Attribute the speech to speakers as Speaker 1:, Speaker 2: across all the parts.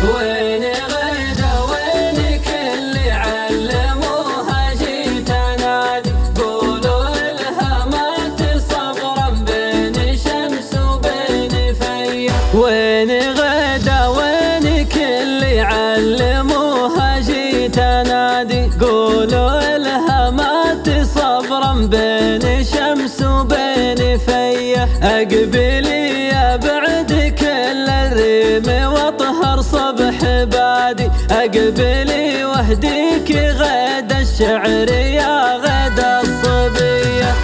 Speaker 1: وين غدا وينك اللي علموها جيت انادي، قولوا لها ما تصبرا بين شمس وبين فيا. وين غدا وينك اللي علموها جيت انادي، قولوا لها ما تصبرا بين شمس وبين فيا. اقبلي يا بعد كل الريم واطهر صبح بادي، اقبلي واهديك غدا الشعر يا غدا الصبية.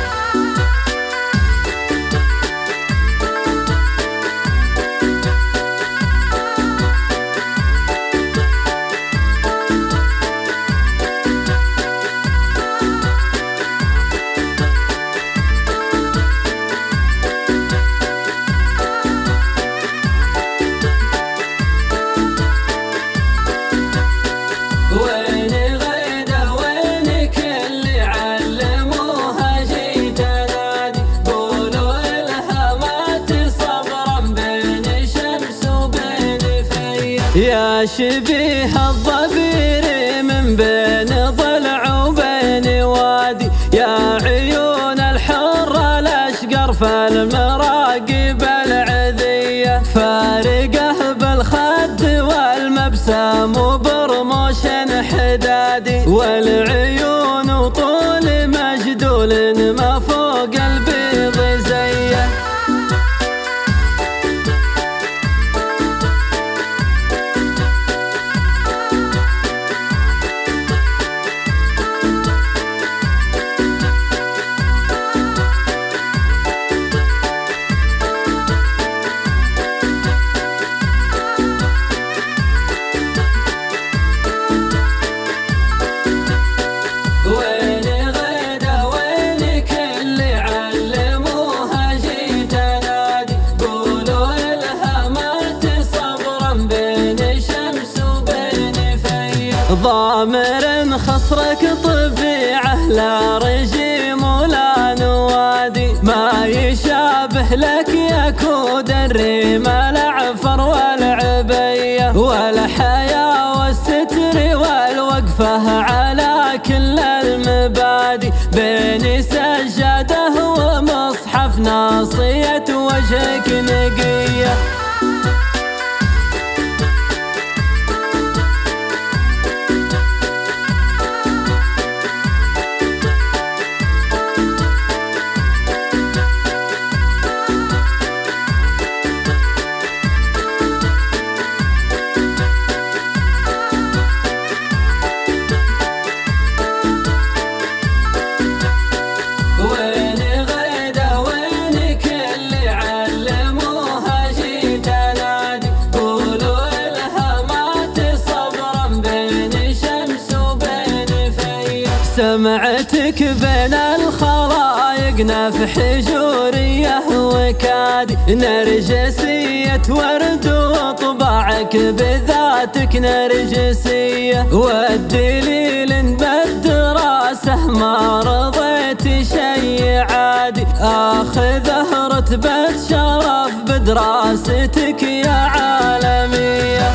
Speaker 1: يا شبيه الضبير من بين ضلع وبين وادي، يا عيون الحرة الأشقر فالمراقب العذية، فارقه بالخد والمبسام وبرموش حدادي، والعيون وطول مجدول ما فوق البيض زيه. ضامر خصرك طبيعه لا رجيم ولا نوادي، ما يشابه لك يا كود الريم العفر والعبية، والحياة والستر والوقفة على كل المبادي، بين سجاده ومصحف ناصية وجهك نقية. سمعتك بين الخلايق نفح جوريه وكادي، نرجسية ورد وطباعك بذاتك نرجسية، والدليل بالدراسة ما رضيت شي عادي، آخذه رتبة شرف بدراستك يا عالمية.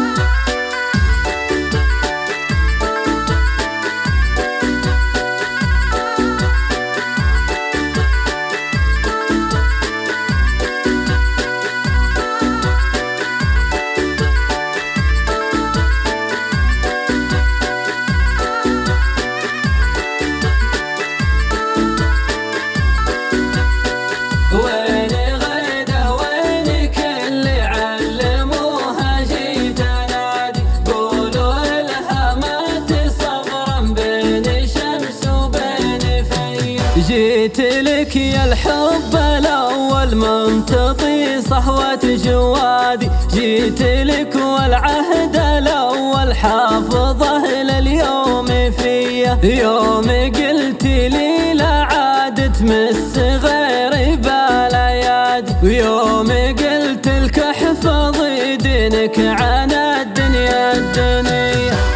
Speaker 1: جيت لك يا الحب الأول منتطي صحوة جوادي، جيت لك والعهد الأول حافظه لليوم فيا، يوم قلت لي لا عاد تمس غيري بالايادي، ويوم قلت لك احفظي دينك عن الدنيا.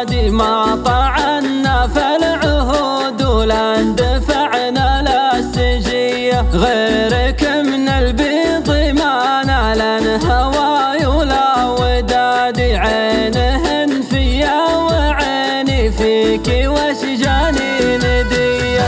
Speaker 1: الوادي ما طعنا في العهود ولا اندفعنا للسجية، غيرك من البيض ما نالن هواي ولا ودادي، عينهن فيا وعيني فيك وش جاني ندية.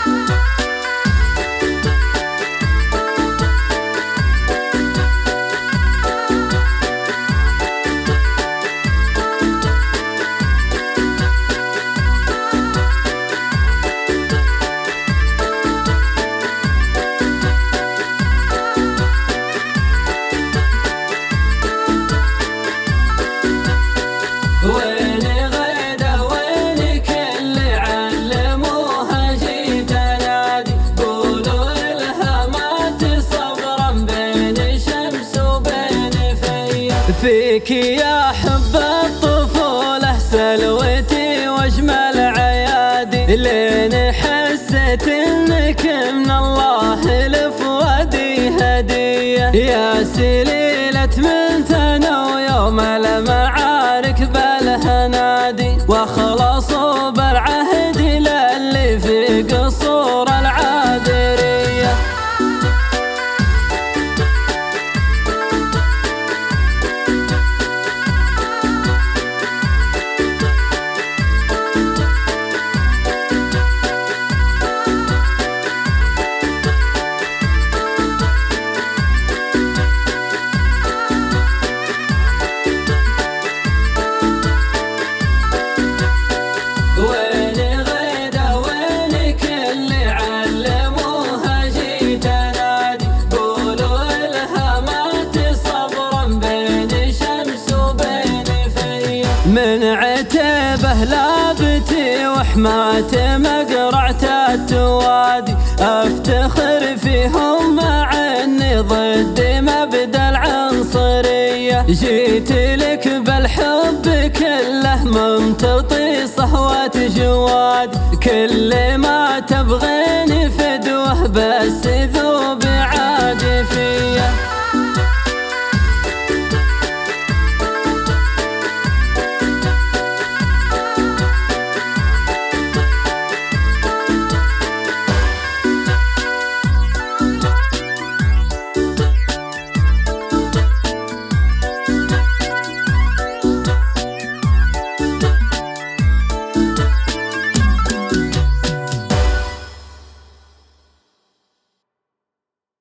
Speaker 1: ويني غيده وينك اللي علموها جيت انادي، قولوا لها ما تصبرا بين شمس وبين فيا، فيك يا حب الطفولة سلوتي واجمل عيادي، لين حسيت انك من الله لفؤادي هدية، يا سليلة من ثنا ويوم المعارك بالهنادي، واخلصوا بالعهد للي في قصور العادرية. ويني غيده وينك اللي علموها جيت انادي، قولوا لها ما تصبرا بين شمس وبين فيا، من عتبه لابتي وحماته مقرعة التوادي، افتخر فيهم مع اني ضد مبدا العنصرية، جيت لك بالحب كله ممتطي صهوة جواد، كل ما تبغيني فدوه بس